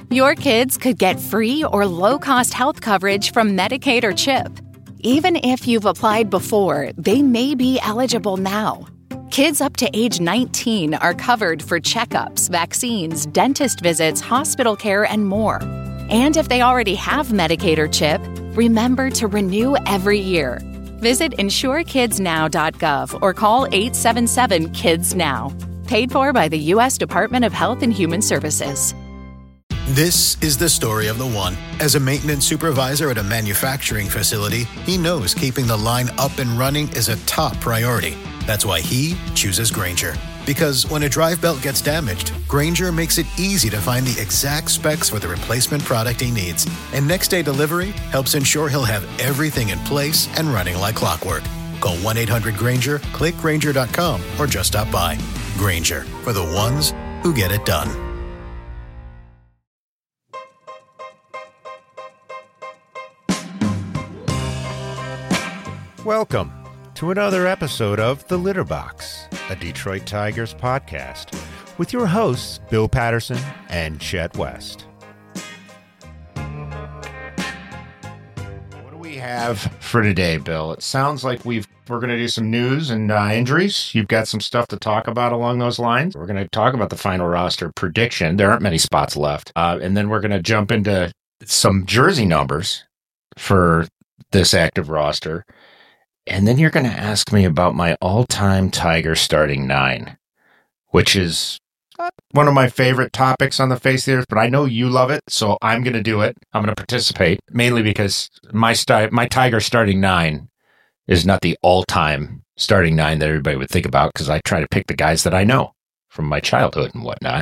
Your kids could get free or low-cost health coverage from Medicaid or CHIP. Even if you've applied before, they may be eligible now. Kids up to age 19 are covered for checkups, vaccines, dentist visits, hospital care, and more. And if they already have Medicaid or CHIP, remember to renew every year. Visit insurekidsnow.gov or call 877-KIDS-NOW. Paid for by the U.S. Department of Health and Human Services. This is the story of the one. As a maintenance supervisor at a manufacturing facility, he knows keeping the line up and running is a top priority. That's why he chooses Grainger. Because when a drive belt gets damaged, Grainger makes it easy to find the exact specs for the replacement product he needs. And next day delivery helps ensure he'll have everything in place and running like clockwork. Call 1-800-GRAINGER, click Grainger.com, or just stop by. Grainger, for the ones who get it done. Welcome to another episode of The Litter Box, a Detroit Tigers podcast, with your hosts, Bill Patterson and Chet West. What do we have for today, Bill? It sounds like we're going to do some news and injuries. You've got some stuff to talk about along those lines. We're going to talk about the final roster prediction. There aren't many spots left. And then we're going to jump into some jersey numbers for this active roster. And then you're going to ask me about my all-time Tiger starting nine, which is one of my favorite topics on the face of the earth, but I know you love it, so I'm going to do it. I'm going to participate, mainly because my Tiger starting nine is not the all-time starting nine that everybody would think about, because I try to pick the guys that I know from my childhood and whatnot.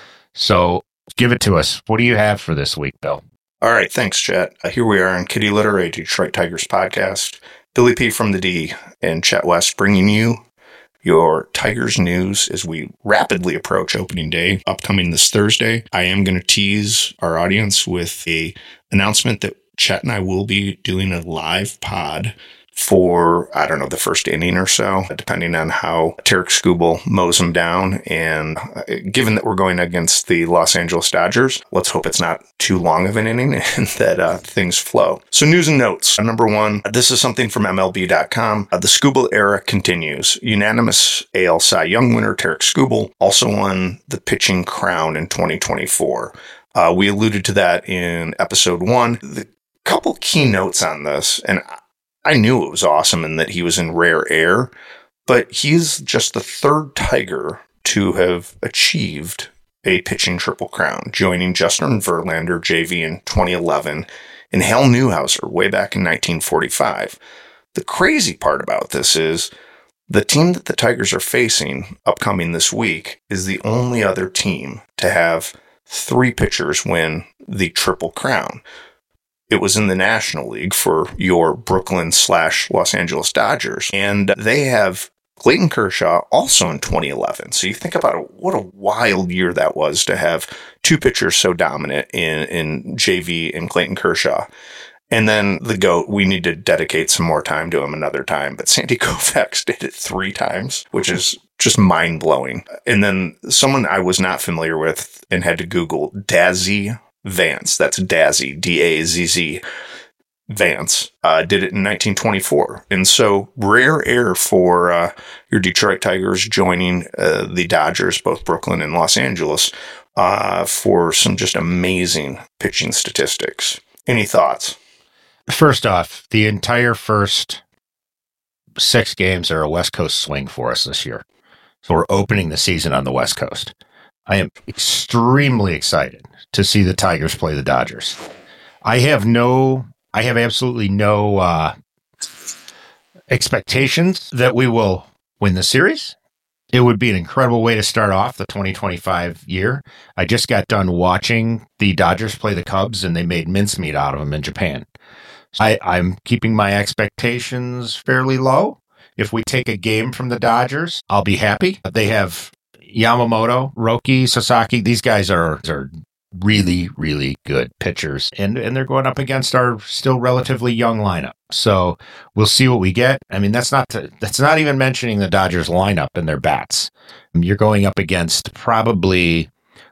So give it to us. What do you have for this week, Bill? All right, thanks, Chet. Here we are on Kitty Litter, a Detroit Tigers podcast. Billy P. from the D and Chet West bringing you your Tigers news as we rapidly approach opening day, upcoming this Thursday. I am going to tease our audience with a announcement that Chet and I will be doing a live pod for, I don't know, the first inning or so, depending on how Tarik Skubal mows them down. And given that we're going against the Los Angeles Dodgers, let's hope it's not too long of an inning and that things flow. So news and notes. Number one, this is something from MLB.com. The Skubal era continues. Unanimous AL Cy Young winner Tarik Skubal also won the pitching crown in 2024. We alluded to that in episode 1. The couple key notes on this, and I knew it was awesome and that he was in rare air, but he's just the third Tiger to have achieved a pitching triple crown, joining Justin Verlander, JV, in 2011 and Hal Newhouser way back in 1945. The crazy part about this is the team that the Tigers are facing upcoming this week is the only other team to have 3 pitchers win the triple crown. It was in the National League for your Brooklyn/Los Angeles Dodgers. And they have Clayton Kershaw also in 2011. So you think about what a wild year that was to have 2 pitchers so dominant in JV and Clayton Kershaw. And then the GOAT, we need to dedicate some more time to him another time. But Sandy Koufax did it 3 times, which is just mind-blowing. And then someone I was not familiar with and had to Google, Dazzy Vance, that's Dazzy, D-A-Z-Z, Vance, did it in 1924. And so rare air for your Detroit Tigers joining the Dodgers, both Brooklyn and Los Angeles, for some just amazing pitching statistics. Any thoughts? First off, the entire first 6 games are a West Coast swing for us this year. So we're opening the season on the West Coast. I am extremely excited to see the Tigers play the Dodgers. I have absolutely no expectations that we will win the series. It would be an incredible way to start off the 2025 year. I just got done watching the Dodgers play the Cubs, and they made mincemeat out of them in Japan. So I'm keeping my expectations fairly low. If we take a game from the Dodgers, I'll be happy. They have Yamamoto, Roki, Sasaki. These guys are really, really good pitchers, and they're going up against our still relatively young lineup. So we'll see what we get. I mean, that's not even mentioning the Dodgers lineup and their bats. You're going up against probably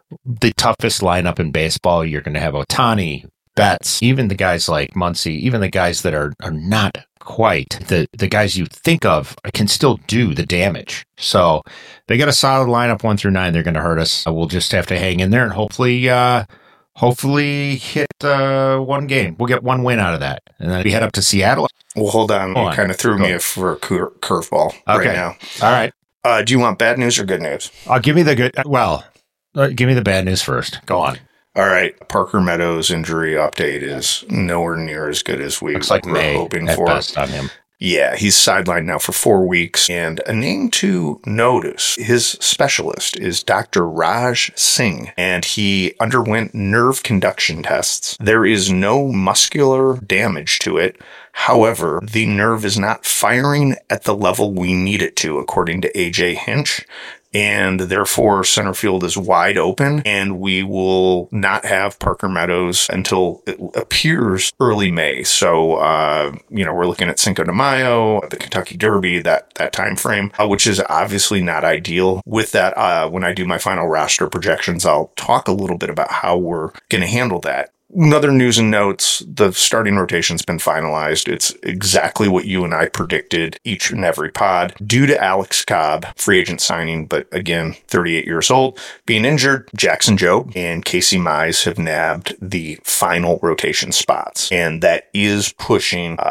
the toughest lineup in baseball. You're going to have Ohtani, Betts, even the guys like Muncy, even the guys that are not quite the guys you think of can still do the damage. So they got a solid lineup 1 through 9. They're going to hurt us. We'll just have to hang in there and hopefully hit one game. We'll get one win out of that. And then we head up to Seattle. Well, hold on. You kind of threw me for a curveball right now. All right. Do you want bad news or good news? Give me the good. Well, give me the bad news first. Go on. All right. Parker Meadows' injury update is nowhere near as good as we were hoping for. Best on him. Yeah, he's sidelined now for 4 weeks. And a name to notice, his specialist is Dr. Raj Singh, and he underwent nerve conduction tests. There is no muscular damage to it. However, the nerve is not firing at the level we need it to, according to AJ Hinch. And therefore, center field is wide open, and we will not have Parker Meadows until it appears early May. So, we're looking at Cinco de Mayo, the Kentucky Derby, that time frame, which is obviously not ideal. With that, when I do my final roster projections, I'll talk a little bit about how we're going to handle that. Another news and notes, the starting rotation's been finalized. It's exactly what you and I predicted each and every pod. Due to Alex Cobb, free agent signing, but again, 38 years old, being injured, Jackson Jobe and Casey Mize have nabbed the final rotation spots. And that is pushing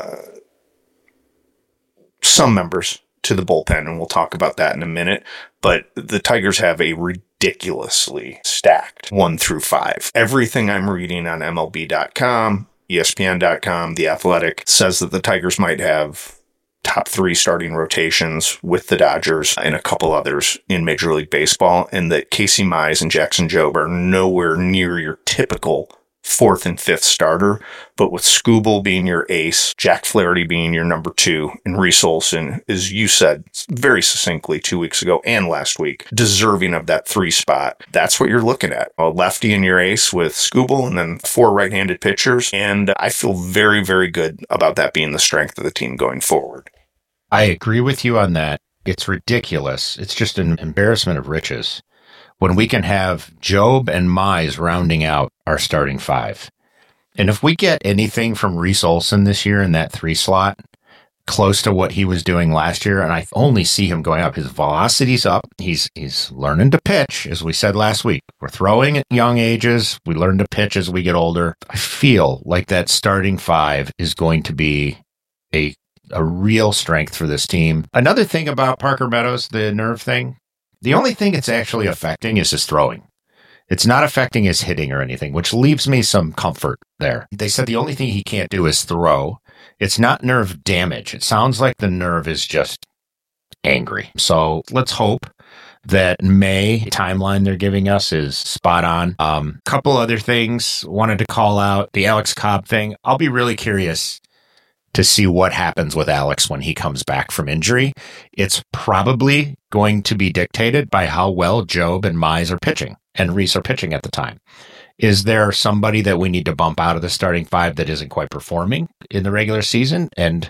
some members to the bullpen, and we'll talk about that in a minute. But the Tigers have a ridiculously stacked 1 through 5. Everything I'm reading on MLB.com, ESPN.com, The Athletic says that the Tigers might have top 3 starting rotations with the Dodgers and a couple others in Major League Baseball, and that Casey Mize and Jackson Jobe are nowhere near your typical 4th and 5th starter, but with Skubal being your ace, Jack Flaherty being your number 2, and Reese Olson, as you said very succinctly 2 weeks ago and last week, deserving of that 3 spot. That's what you're looking at. A lefty in your ace with Skubal and then 4 right-handed pitchers. And I feel very, very good about that being the strength of the team going forward. I agree with you on that. It's ridiculous. It's just an embarrassment of riches when we can have Jobe and Mize rounding out our starting 5. And if we get anything from Reese Olson this year in that 3 slot, close to what he was doing last year, and I only see him going up. His velocity's up. He's learning to pitch, as we said last week. We're throwing at young ages. We learn to pitch as we get older. I feel like that starting 5 is going to be a real strength for this team. Another thing about Parker Meadows, the nerve thing, the only thing it's actually affecting is his throwing. It's not affecting his hitting or anything, which leaves me some comfort there. They said the only thing he can't do is throw. It's not nerve damage. It sounds like the nerve is just angry. So let's hope that May timeline they're giving us is spot on. Couple other things wanted to call out. The Alex Cobb thing. I'll be really curious to see what happens with Alex when he comes back from injury. It's probably going to be dictated by how well Jobe and Mize are pitching and Reese are pitching at the time. Is there somebody that we need to bump out of the starting 5 that isn't quite performing in the regular season? And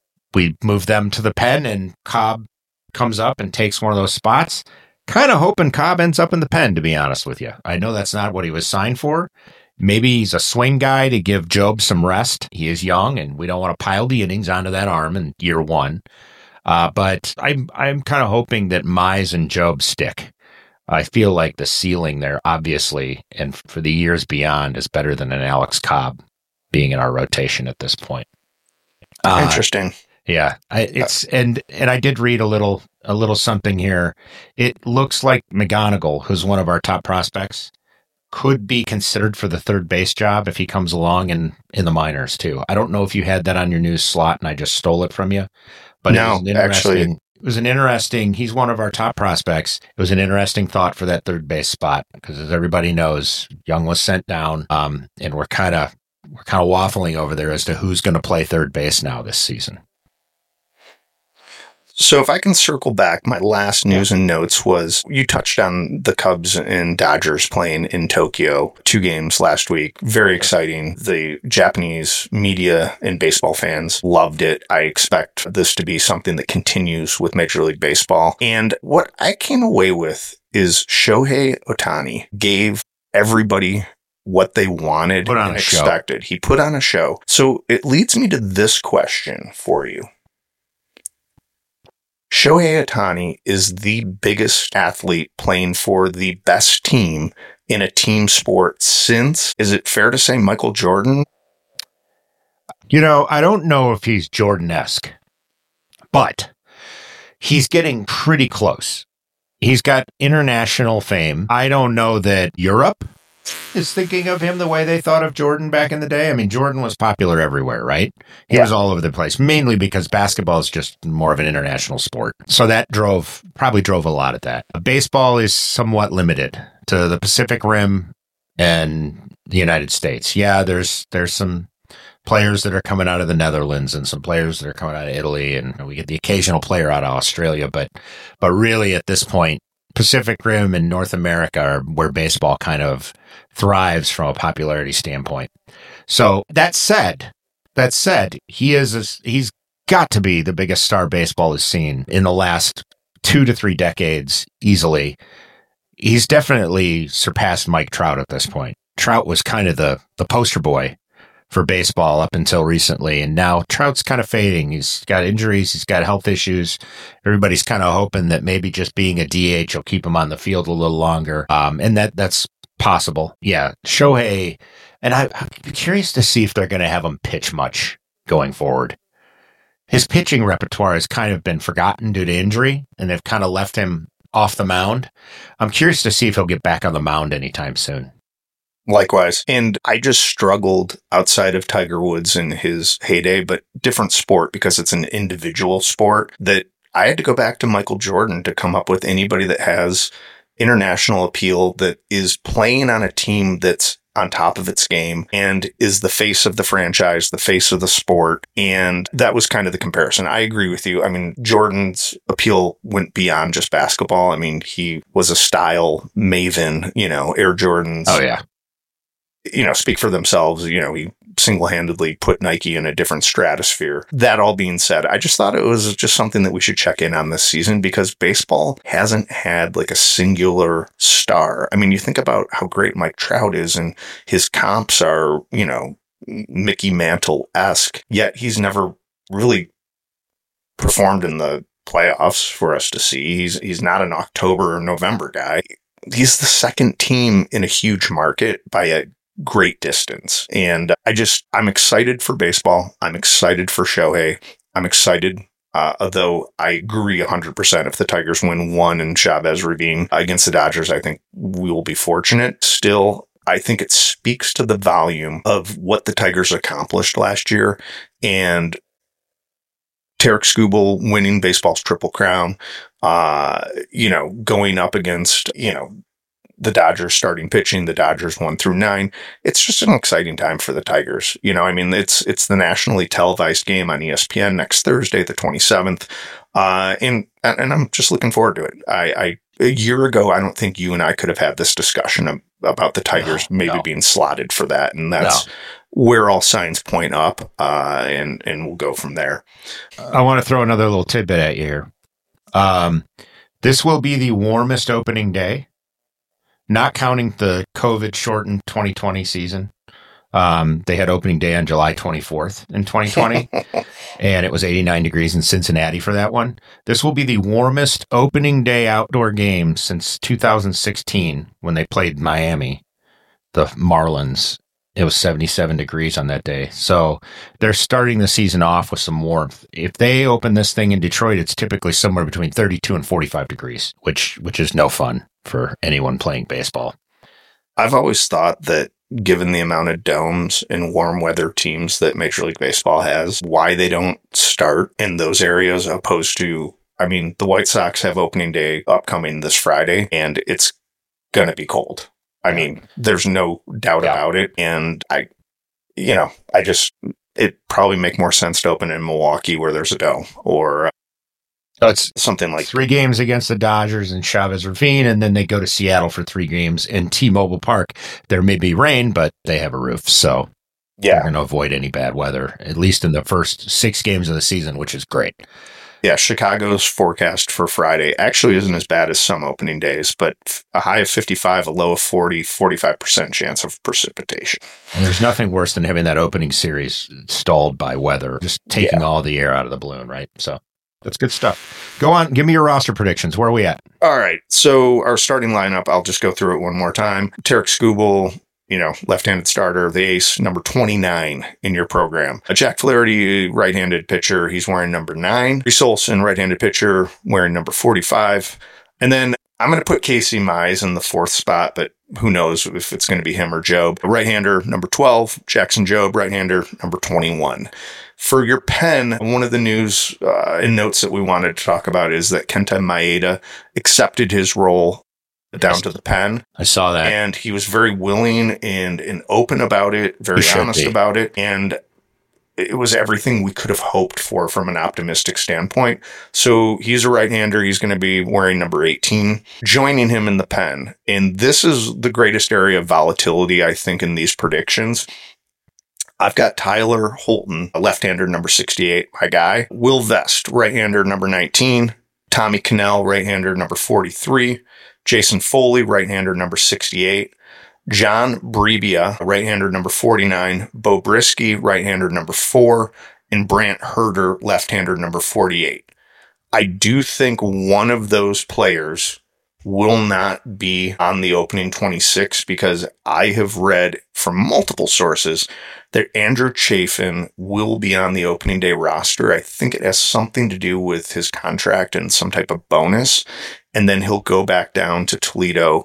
we move them to the pen and Cobb comes up and takes one of those spots. Kind of hoping Cobb ends up in the pen, to be honest with you. I know that's not what he was signed for. Maybe he's a swing guy to give Jobe some rest. He is young, and we don't want to pile the innings onto that arm in year 1. But I'm kind of hoping that Mize and Jobe stick. I feel like the ceiling there, obviously, and for the years beyond, is better than an Alex Cobb being in our rotation at this point. Interesting. Yeah, and I did read a little something here. It looks like McGonigal, who's one of our top prospects, could be considered for the third base job if he comes along in the minors too. I don't know if you had that on your news slot and I just stole it from you, but no, it was an interesting, he's one of our top prospects. It was an interesting thought for that third base spot because as everybody knows, Young was sent down, and we're kind of waffling over there as to who's going to play third base now this season. So if I can circle back, my last news and notes was you touched on the Cubs and Dodgers playing in Tokyo, 2 games last week. Very exciting. The Japanese media and baseball fans loved it. I expect this to be something that continues with Major League Baseball. And what I came away with is Shohei Ohtani gave everybody what they wanted and expected. He put on a show. So it leads me to this question for you. Shohei Ohtani is the biggest athlete playing for the best team in a team sport since, is it fair to say, Michael Jordan? I don't know if he's Jordan-esque, but he's getting pretty close. He's got international fame. I don't know that Europe is thinking of him the way they thought of Jordan back in the day. I mean, Jordan was popular everywhere, right? He was all over the place, mainly because basketball is just more of an international sport. So that probably drove a lot of that. Baseball is somewhat limited to the Pacific Rim and the United States. Yeah, there's some players that are coming out of the Netherlands and some players that are coming out of Italy, and we get the occasional player out of Australia, but really at this point, Pacific Rim and North America are where baseball kind of thrives from a popularity standpoint. So that said, he's got to be the biggest star baseball has seen in the last 2 to 3 decades easily. He's definitely surpassed Mike Trout at this point. Trout was kind of the poster boy for baseball up until recently, and now Trout's kind of fading. He's got injuries, he's got health issues. Everybody's kind of hoping that maybe just being a DH will keep him on the field a little longer, and that's possible. Yeah, Shohei, and I'm curious to see if they're going to have him pitch much going forward. His pitching repertoire has kind of been forgotten due to injury, and they've kind of left him off the mound. I'm curious to see if he'll get back on the mound anytime soon. Likewise. And I just struggled outside of Tiger Woods in his heyday, but different sport because it's an individual sport, that I had to go back to Michael Jordan to come up with anybody that has international appeal, that is playing on a team that's on top of its game and is the face of the franchise, the face of the sport. And that was kind of the comparison. I agree with you. I mean, Jordan's appeal went beyond just basketball. I mean, he was a style maven, Air Jordans. Oh, yeah. Speak for themselves. He single-handedly put Nike in a different stratosphere. That all being said, I just thought it was just something that we should check in on this season because baseball hasn't had like a singular star. I mean, you think about how great Mike Trout is and his comps are, Mickey Mantle-esque, yet he's never really performed in the playoffs for us to see. He's not an October or November guy. He's the second team in a huge market by a great distance. And I'm excited for baseball. I'm excited for Shohei. I'm excited, although I agree 100%. If the Tigers win 1 and Chavez Ravine against the Dodgers, I think we will be fortunate. Still, I think it speaks to the volume of what the Tigers accomplished last year. And Tarik Skubal winning baseball's Triple Crown, going up against, the Dodgers starting pitching, the Dodgers 1 through 9. It's just an exciting time for the Tigers. It's the nationally televised game on ESPN next Thursday, the 27th. And I'm just looking forward to it. A year ago, I don't think you and I could have had this discussion about the Tigers being slotted for that. And that's where all signs point up. And we'll go from there. I want to throw another little tidbit at you here. This will be the warmest opening day, not counting the COVID-shortened 2020 season. They had opening day on July 24th in 2020, and it was 89 degrees in Cincinnati for that one. This will be the warmest opening day outdoor game since 2016 when they played Miami, the Marlins. It was 77 degrees on that day. So they're starting the season off with some warmth. If they open this thing in Detroit, it's typically somewhere between 32 and 45 degrees, which is no fun for anyone playing baseball. I've always thought that given the amount of domes and warm weather teams that Major League Baseball has, why they don't start in those areas opposed to, the White Sox have opening day upcoming this Friday, and it's going to be cold. There's no doubt about it. And it probably make more sense to open in Milwaukee where there's a dome, or So it's something like 3 games against the Dodgers and Chavez Ravine, and then they go to Seattle for 3 games in T-Mobile Park. There may be rain, but they have a roof, so they're going to avoid any bad weather, at least in the first 6 games of the season, which is great. Yeah, Chicago's forecast for Friday actually isn't as bad as some opening days, but a high of 55, a low of 40, 45% chance of precipitation. And there's nothing worse than having that opening series stalled by weather, just taking all the air out of the balloon, right? So that's good stuff. Go on, give me your roster predictions. Where are we at? All right, so our starting lineup, I'll just go through it one more time. Tarek Skubal, left-handed starter, the ace, number 29 in your program. Jack Flaherty, right-handed pitcher, he's wearing number 9. Reese Olson, right-handed pitcher, wearing number 45. And then I'm going to put Casey Mize in the 4th spot, but who knows if it's going to be him or Job. Right-hander, number 12. Jackson Job, right-hander, number 21. For your pen, one of the news and notes that we wanted to talk about is that Kenta Maeda accepted his role down to the pen. I saw that. And he was very willing and open about it, very honest about it. And it was everything we could have hoped for from an optimistic standpoint. So he's a right-hander. He's going to be wearing number 18, joining him in the pen. And this is the greatest area of volatility, I think, in these predictions. I've got Tyler Holton, a left-hander, number 68, my guy. Will Vest, right-hander, number 19. Tommy Cannell, right-hander, number 43. Jason Foley, right-hander, number 68. John Brebbia, right-hander, number 49. Bo Brisky, right-hander, number 4. And Brant Herder, left-hander, number 48. I do think one of those players will not be on the opening 26 because I have read from multiple sources that Andrew Chafin will be on the opening day roster. I think it has something to do with his contract and some type of bonus. And then he'll go back down to Toledo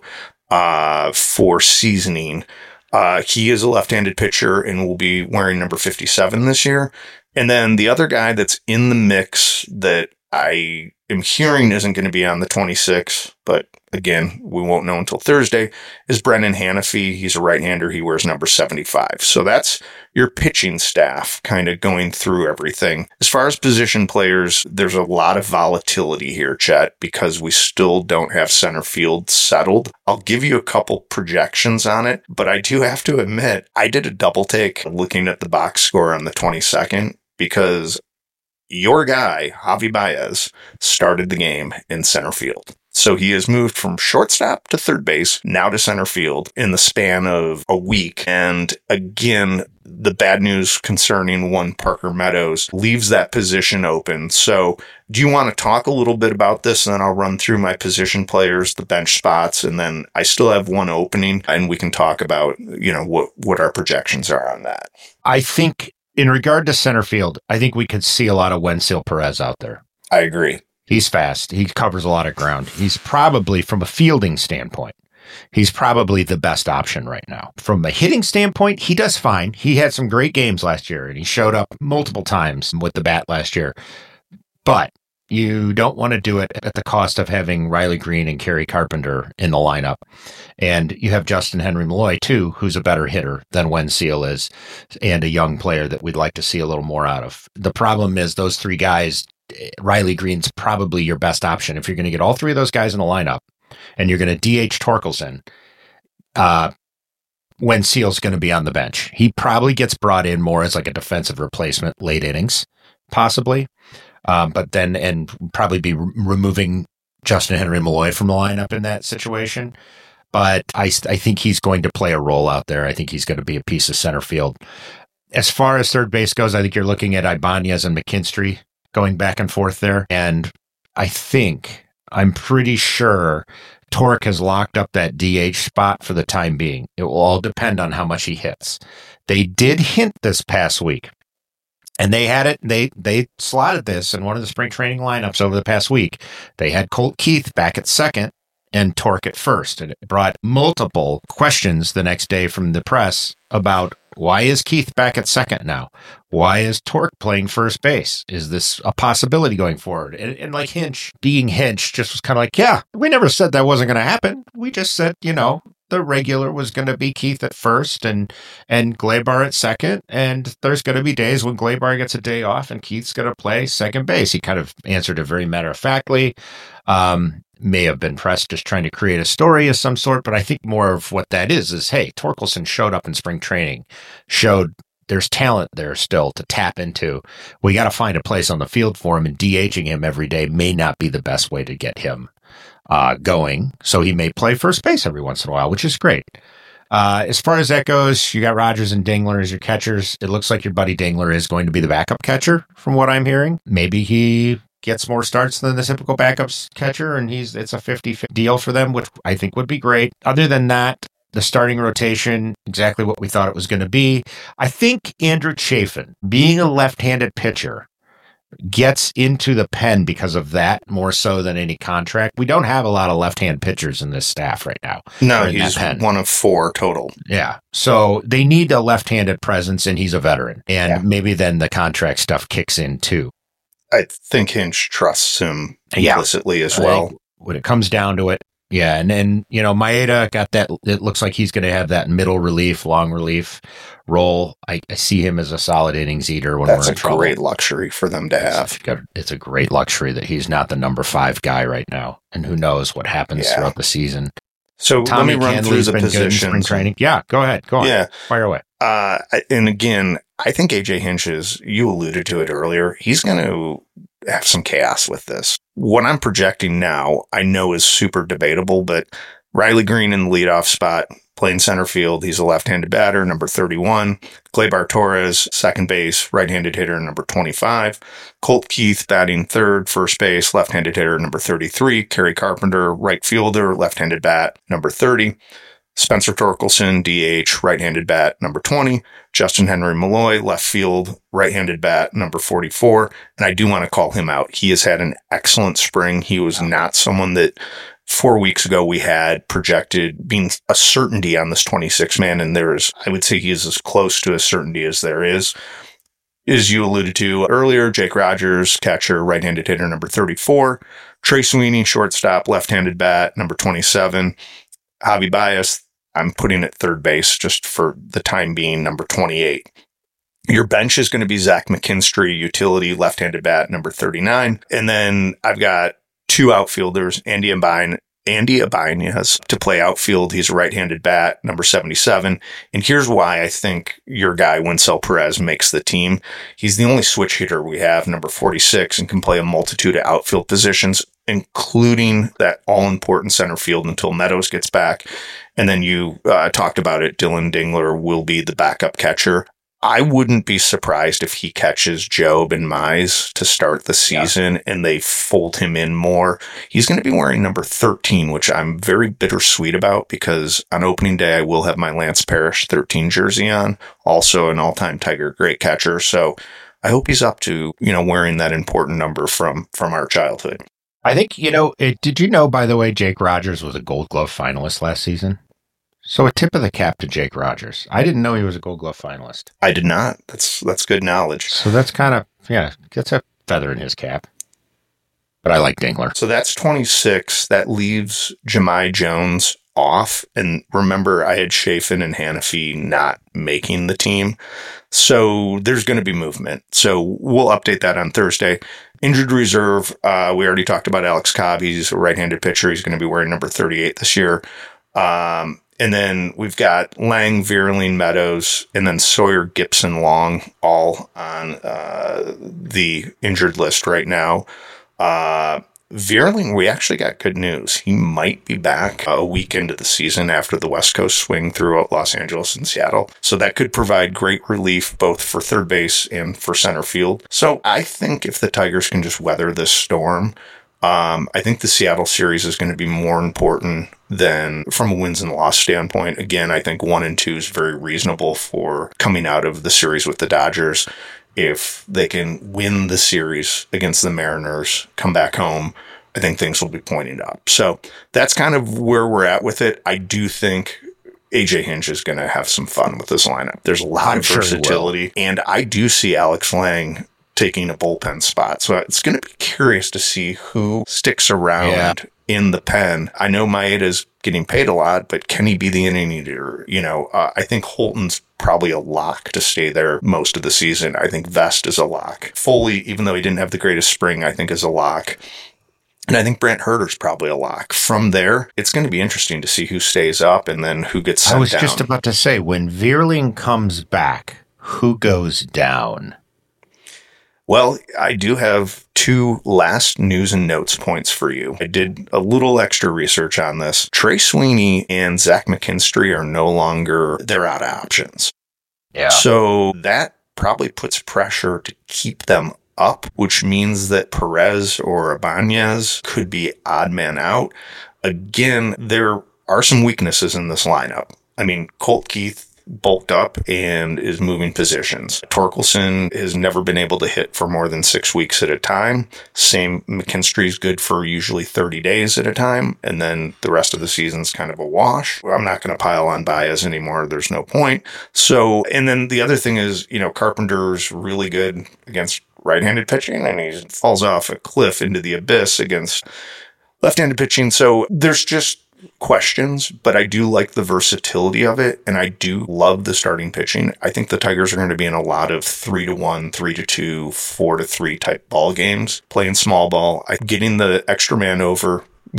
for seasoning. He is a left-handed pitcher and will be wearing number 57 this year. And then the other guy that's in the mix that I am hearing isn't going to be on the 26, but again, we won't know until Thursday, is Brennan Hanafy. He's a right-hander. He wears number 75. So that's your pitching staff kind of going through everything. As far as position players, there's a lot of volatility here, Chet, because we still don't have center field settled. I'll give you a couple projections on it, but I do have to admit, I did a double take looking at the box score on the 22nd because your guy, Javi Baez, started the game in center field. So he has moved from shortstop to third base, now to center field in the span of a week. And again, the bad news concerning one Parker Meadows leaves that position open. So do you want to talk a little bit about this? And then I'll run through my position players, the bench spots, and then I still have one opening and we can talk about, what our projections are on that. I think in regard to center field, I think we could see a lot of Wenceel Perez out there. I agree. He's fast. He covers a lot of ground. He's probably, from a fielding standpoint, he's probably the best option right now. From a hitting standpoint, he does fine. He had some great games last year, and he showed up multiple times with the bat last year. But you don't want to do it at the cost of having Riley Green and Kerry Carpenter in the lineup. And you have Justin Henry Malloy, too, who's a better hitter than Wenceel is, and a young player that we'd like to see a little more out of. The problem is those 3 guys, Riley Green's probably your best option. If you're going to get all 3 of those guys in the lineup and you're going to DH Torkelson, Wenceel's going to be on the bench. He probably gets brought in more as like a defensive replacement, late innings, possibly. But then, and probably be removing Justin Henry Malloy from the lineup in that situation. But I think he's going to play a role out there. I think he's going to be a piece of center field. As far as third base goes, I think you're looking at Ibanez and McKinstry going back and forth there. And I'm pretty sure Torque has locked up that DH spot for the time being. It will all depend on how much he hits. They did hint this past week, and they had it. They slotted this in one of the spring training lineups over the past week. They had Colt Keith back at second and Torque at first. And it brought multiple questions the next day from the press about, why is Keith back at second now? Why is Torque playing first base? Is this a possibility going forward? And like Hinch, being Hinch, just was kind of like, yeah, we never said that wasn't going to happen. We just said, the the regular was going to be Keith at first and Gleyber at second. And there's going to be days when Gleyber gets a day off and Keith's going to play second base. He kind of answered it very matter-of-factly. May have been pressed just trying to create a story of some sort, but I think more of what that is, hey, Torkelson showed up in spring training, showed there's talent there still to tap into. We got to find a place on the field for him, and DHing him every day may not be the best way to get him going. So he may play first base every once in a while, which is great. As far as that goes, you got Rogers and Dingler as your catchers. It looks like your buddy Dingler is going to be the backup catcher from what I'm hearing. Maybe he gets more starts than the typical backup catcher, and it's a 50-50 deal for them, which I think would be great. Other than that, the starting rotation, exactly what we thought it was going to be. I think Andrew Chafin, being a left-handed pitcher, gets into the pen because of that more so than any contract. We don't have a lot of left-hand pitchers in this staff right now. No, he's one of 4 total. Yeah. So they need a left-handed presence, and he's a veteran. And maybe then the contract stuff kicks in too. I think Hinch trusts him implicitly as well. When it comes down to it. Yeah. And then, Maeda got that. It looks like he's going to have that middle relief, long relief role. I see him as a solid innings eater when we're in trouble. That's a great luxury for them to have. It's a great luxury that he's not the number 5 guy right now. And who knows what happens throughout the season. So Tommy let me run through the positions. Spring training. Yeah, go ahead. Go on. Yeah. Fire away. And again, I think AJ Hinch you alluded to it earlier, he's going to have some chaos with this. What I'm projecting now, I know is super debatable, but Riley Green in the leadoff spot, playing center field. He's a left-handed batter, number 31. Gleyber Torres, second base, right-handed hitter, number 25. Colt Keith batting third, first base, left-handed hitter, number 33. Kerry Carpenter, right fielder, left-handed bat, number 30. Spencer Torkelson, DH, right-handed bat, number 20. Justin Henry Malloy, left field, right-handed bat, number 44. And I do want to call him out. He has had an excellent spring. He was not someone that 4 weeks ago we had projected being a certainty on this 26-man. And I would say he is as close to a certainty as there is. As you alluded to earlier, Jake Rogers, catcher, right-handed hitter, number 34. Trey Sweeney, shortstop, left-handed bat, number 27. Javi Baez, I'm putting at third base just for the time being, number 28. Your bench is going to be Zach McKinstry, utility, left-handed bat, number 39. And then I've got 2 outfielders, Andy Ibanez, to play outfield. He's a right-handed bat, number 77. And here's why I think your guy, Winsel Perez, makes the team. He's the only switch hitter we have, number 46, and can play a multitude of outfield positions, including that all-important center field until Meadows gets back. And then you talked about it, Dylan Dingler will be the backup catcher. I wouldn't be surprised if he catches Job and Mize to start the season and they fold him in more. He's going to be wearing number 13, which I'm very bittersweet about because on opening day, I will have my Lance Parrish 13 jersey on, also an all-time Tiger great catcher. So I hope he's up to, wearing that important number from our childhood. I think, did you know, by the way, Jake Rogers was a Gold Glove finalist last season? So a tip of the cap to Jake Rogers. I didn't know he was a Gold Glove finalist. I did not. That's good knowledge. So that's kind of, gets a feather in his cap. But I like Dingler. So that's 26. That leaves Jahmai Jones off. And remember, I had Chafin and Hanafi not making the team. So there's going to be movement. So we'll update that on Thursday. Injured reserve. We already talked about Alex Cobb. He's a right-handed pitcher. He's going to be wearing number 38 this year. And then we've got Lang, Vierling, Meadows, and then Sawyer, Gibson, Long, all on the injured list right now. Vierling, we actually got good news. He might be back a week into the season after the West Coast swing throughout Los Angeles and Seattle. So that could provide great relief both for third base and for center field. So I think if the Tigers can just weather this storm, I think the Seattle series is going to be more important than from a wins and loss standpoint. Again, I think 1 and 2 is very reasonable for coming out of the series with the Dodgers. If they can win the series against the Mariners, come back home, I think things will be pointing up. So that's kind of where we're at with it. I do think AJ Hinch is going to have some fun with this lineup. There's a lot of versatility, and I do see Alex Lang taking a bullpen spot. So it's going to be curious to see who sticks around in the pen. I know Maeda's getting paid a lot, but can he be the inning eater? I think Holton's probably a lock to stay there most of the season. I think Vest is a lock. Foley, even though he didn't have the greatest spring, I think is a lock. And I think Brent Herter's probably a lock. From there, it's going to be interesting to see who stays up and then who gets sent down. I was just about to say, when Vierling comes back, who goes down? Well, I do have 2 last news and notes points for you. I did a little extra research on this. Trey Sweeney and Zach McKinstry are no longer, they're out of options. Yeah. So that probably puts pressure to keep them up, which means that Perez or Ibanez could be odd man out. Again, there are some weaknesses in this lineup. I mean, Colt Keith bulked up and is moving positions. Torkelson has never been able to hit for more than 6 weeks at a time. Same, McKinstry's good for usually 30 days at a time, and then the rest of the season's kind of a wash. I'm not going to pile on Baez anymore. There's no point. So, and then the other thing is, Carpenter's really good against right-handed pitching, and he falls off a cliff into the abyss against left-handed pitching. So there's just questions, but I do like the versatility of it, and I do love the starting pitching. I think the Tigers are going to be in a lot of 3-1, 3-2, 4-3 type ball games, playing small ball, getting the extra man over,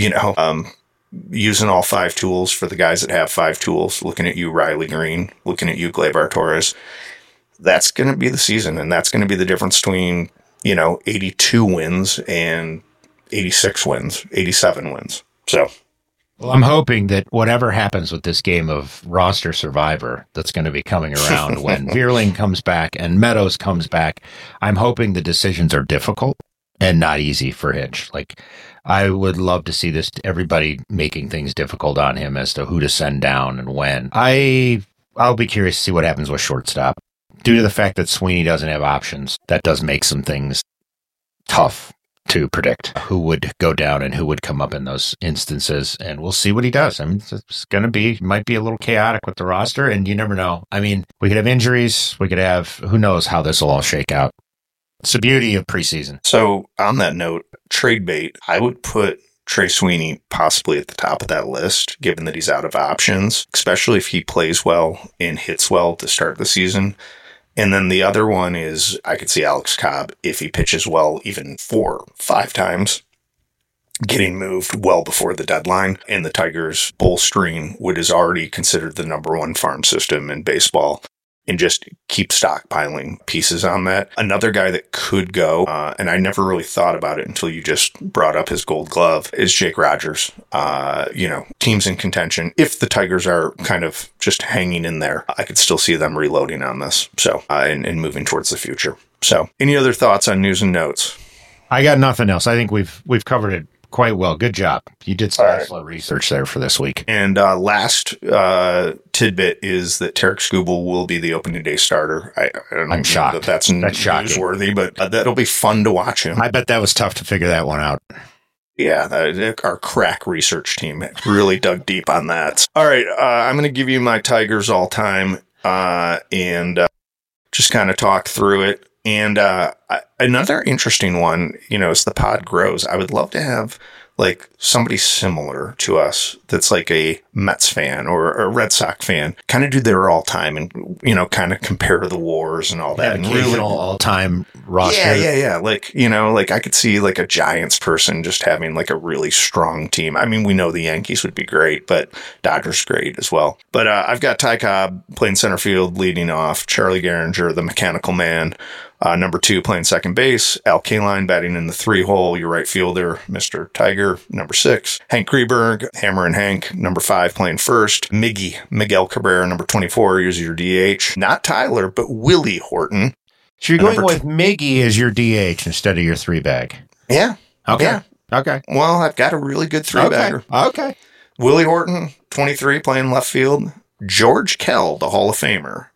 using all 5 tools for the guys that have 5 tools. Looking at you, Riley Green. Looking at you, Gleyber Torres. That's going to be the season, and that's going to be the difference between, 82 wins and 86 wins, 87 wins. So, well, I'm hoping that whatever happens with this game of roster survivor that's going to be coming around when Vierling comes back and Meadows comes back, I'm hoping the decisions are difficult and not easy for Hinch. Like, I would love to see this, everybody making things difficult on him as to who to send down and when. I'll be curious to see what happens with shortstop. Due to the fact that Sweeney doesn't have options, that does make some things tough to predict who would go down and who would come up in those instances. And we'll see what he does. I mean, it's going to be, might be a little chaotic with the roster, and you never know. I mean, we could have injuries. We could have, who knows how this will all shake out. It's the beauty of preseason. So on that note, trade bait, I would put Trey Sweeney possibly at the top of that list, given that he's out of options, especially if he plays well and hits well to start the season. And then the other one is I could see Alex Cobb, if he pitches well even 4-5 times, getting moved well before the deadline. And the Tigers bolstering what is already considered the number 1 farm system in baseball, and just keep stockpiling pieces on that. Another guy that could go, and I never really thought about it until you just brought up his Gold Glove, is Jake Rogers. Teams in contention. If the Tigers are kind of just hanging in there, I could still see them reloading on this. So, and moving towards the future. So, any other thoughts on news and notes? I got nothing else. I think we've covered it quite well. Good job. You did some excellent research there for this week. And last tidbit is that Tarek Skubal will be the opening day starter. I don't know. I'm shocked. That's newsworthy, but that'll be fun to watch him. I bet that was tough to figure that one out. Yeah, our crack research team really dug deep on that. All right, I'm going to give you my Tigers all time and just kind of talk through it. And another interesting one, as the pod grows, I would love to have like somebody similar to us that's like a Mets fan or a Red Sox fan, kind of do their all time and, kind of compare the wars and all that. And really all time roster. Yeah. Like, I could see like a Giants person just having like a really strong team. I mean, we know the Yankees would be great, but Dodgers great as well. But I've got Ty Cobb playing center field, leading off, Charlie Gehringer, the mechanical man. Number 2, playing second base. Al Kaline batting in the 3-hole. Your right fielder, Mr. Tiger. Number 6, Hank Greenberg, Hammer and Hank. Number 5, playing first. Miguel Cabrera, number 24, is your DH. Not Tyler, but Willie Horton. So you're going with Miggy as your DH instead of your 3-bag. Yeah. Okay. Yeah. Okay. Well, I've got a really good 3-bagger. Okay. Willie Horton, 23, playing left field. George Kell, the Hall of Famer,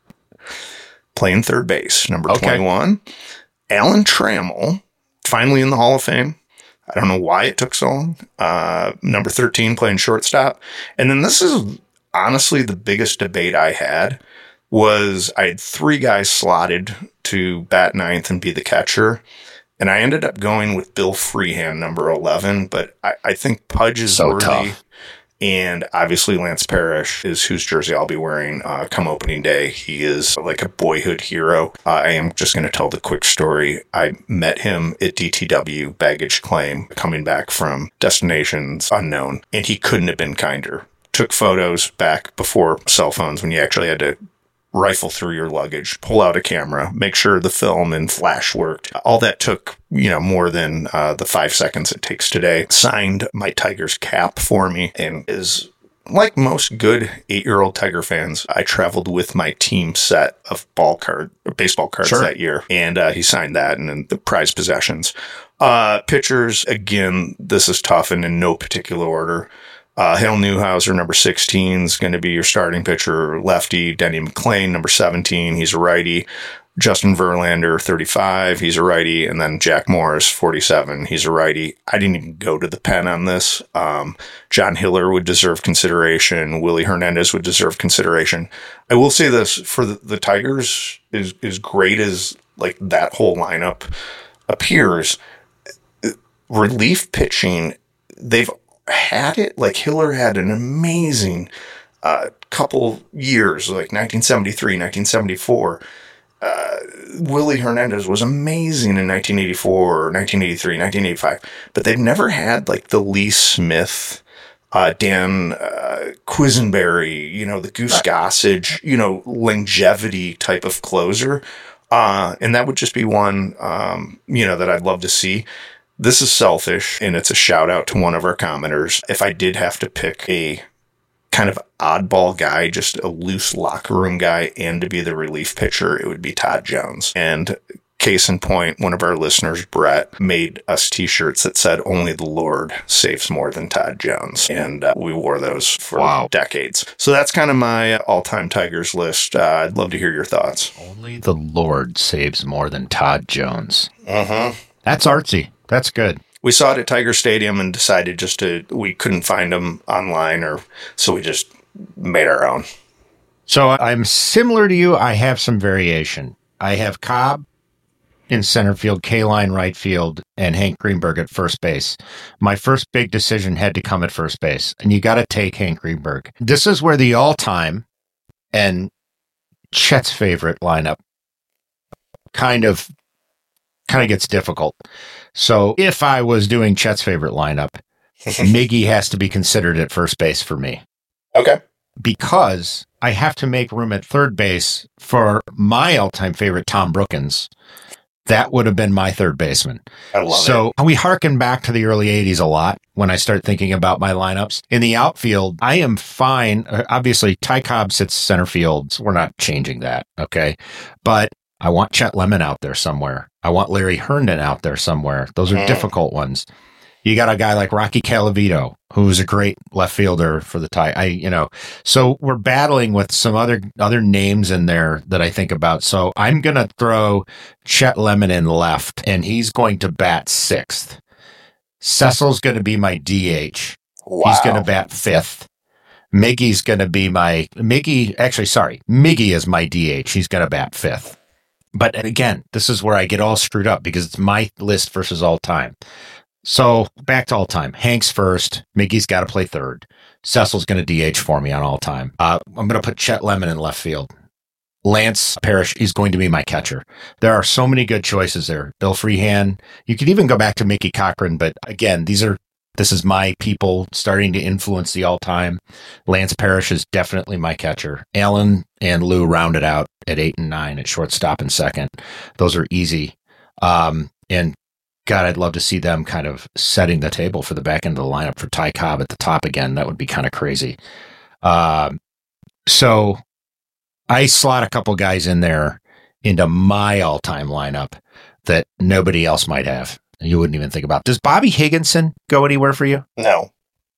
playing third base, number 21. Alan Trammell, finally in the Hall of Fame. I don't know why it took so long. Number 13, playing shortstop. And then this is honestly the biggest debate I had was I had 3 guys slotted to bat ninth and be the catcher. And I ended up going with Bill Freehan, number 11. But I think Pudge is so worthy. Tough. And obviously Lance Parrish is whose jersey I'll be wearing come opening day. He is like a boyhood hero. I am just going to tell the quick story. I met him at DTW baggage claim coming back from destinations unknown, and he couldn't have been kinder. Took photos back before cell phones when you actually had to rifle through your luggage, pull out a camera, make sure the film and flash worked. All that took, more than the 5 seconds it takes today. Signed my Tigers cap for me, and is like most good 8-year-old Tiger fans, I traveled with my team set of baseball cards that year, and he signed that and then the prized possessions. Pitchers, again, this is tough and in no particular order. Hale Newhouser, number 16, is going to be your starting pitcher. Lefty. Denny McLain, number 17, he's a righty. Justin Verlander, 35, he's a righty. And then Jack Morris, 47, he's a righty. I didn't even go to the pen on this. John Hiller would deserve consideration. Willie Hernandez would deserve consideration. I will say this, for the Tigers, as great as like that whole lineup appears, relief pitching, they've had it. Like Hiller had an amazing couple years, like 1973, 1974. Willie Hernandez was amazing in 1984, 1983, 1985. But they've never had like the Lee Smith, Dan Quisenberry, the Goose Gossage, longevity type of closer. And that would just be one, that I'd love to see. This is selfish, and it's a shout out to one of our commenters. If I did have to pick a kind of oddball guy, just a loose locker room guy, and to be the relief pitcher, it would be Todd Jones. And case in point, one of our listeners, Brett, made us t-shirts that said, "Only the Lord saves more than Todd Jones." And we wore those for decades. So that's kind of my all-time Tigers list. I'd love to hear your thoughts. Only the Lord saves more than Todd Jones. Uh-huh. That's artsy. That's good. We saw it at Tiger Stadium and decided we couldn't find them online, so we just made our own. So I'm similar to you. I have some variation. I have Cobb in center field, K-Line right field, and Hank Greenberg at first base. My first big decision had to come at first base, and you got to take Hank Greenberg. This is where the all-time and Chet's favorite lineup kind of gets difficult. So if I was doing Chet's favorite lineup, Miggy has to be considered at first base for me. Okay. Because I have to make room at third base for my all-time favorite, Tom Brookins. That would have been my third baseman. I love it. So we harken back to the early 80s a lot when I start thinking about my lineups. In the outfield, I am fine. Obviously, Ty Cobb sits center field. So we're not changing that, okay? But I want Chet Lemon out there somewhere. I want Larry Herndon out there somewhere. Those are difficult ones. You got a guy like Rocky Calavito, who's a great left fielder for the Tigers. So we're battling with some other names in there that I think about. So I'm going to throw Chet Lemon in left, and he's going to bat sixth. Cecil's going to be my DH. Wow. He's going to bat fifth. Miggy's going to be Miggy is my DH. He's going to bat fifth. But again, this is where I get all screwed up because it's my list versus all time. So back to all time. Hank's first. Miggy's got to play third. Cecil's going to DH for me on all time. I'm going to put Chet Lemon in left field. Lance Parrish is going to be my catcher. There are so many good choices there. Bill Freehan. You could even go back to Mickey Cochran, but again, this is my people starting to influence the all time. Lance Parrish is definitely my catcher. Allen and Lou rounded out at 8 and 9 at shortstop and second. Those are easy. And God, I'd love to see them kind of setting the table for the back end of the lineup for Ty Cobb at the top again. That would be kind of crazy. So I slot a couple guys in there into my all-time lineup that nobody else might have. You wouldn't even think about. Does Bobby Higginson go anywhere for you? No.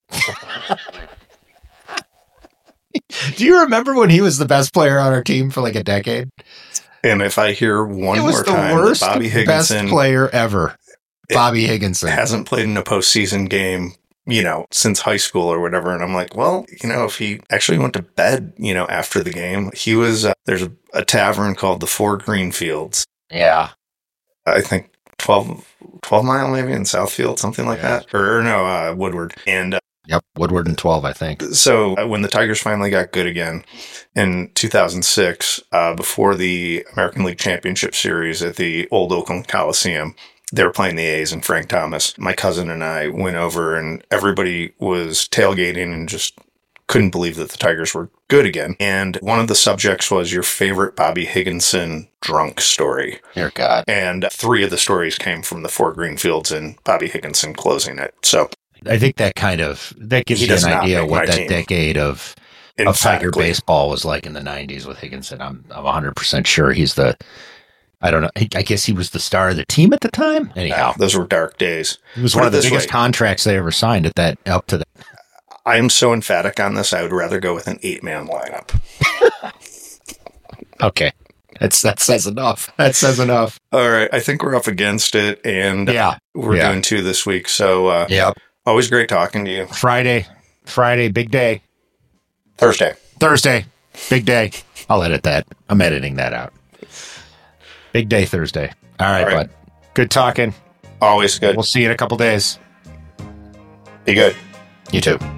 Do you remember when he was the best player on our team for like a decade? And if I hear one more time that Bobby Higginson, best player ever, Bobby Higginson hasn't played in a postseason game, since high school or whatever. And I'm like, well, if he actually went to bed, after the game, he was, there's a tavern called the Four Greenfields. Yeah. I think 12 Mile maybe in Southfield, something like that. Or no, Woodward. And Yep. Woodward in 12, I think. So when the Tigers finally got good again in 2006, before the American League Championship Series at the old Oakland Coliseum, they were playing the A's and Frank Thomas. My cousin and I went over and everybody was tailgating and just couldn't believe that the Tigers were good again. And one of the subjects was your favorite Bobby Higginson drunk story. Dear God. And 3 of the stories came from the 4 Greenfields and Bobby Higginson closing it. So I think that gives you an idea what that decade of Tiger baseball was like in the 90s with Higginson. I'm 100% sure he's I don't know. I guess he was the star of the team at the time. Anyhow, those were dark days. It was one of the biggest contracts they ever signed up to that. I am so emphatic on this. I would rather go with an 8-man lineup. Okay. That says enough. That says enough. All right. I think we're up against it, and we're doing 2 this week. So, always great talking to you. Friday, big day. Thursday, big day. I'll edit that. I'm editing that out. Big day Thursday. All right, bud. Good talking. Always good. We'll see you in a couple days. Be good. You too.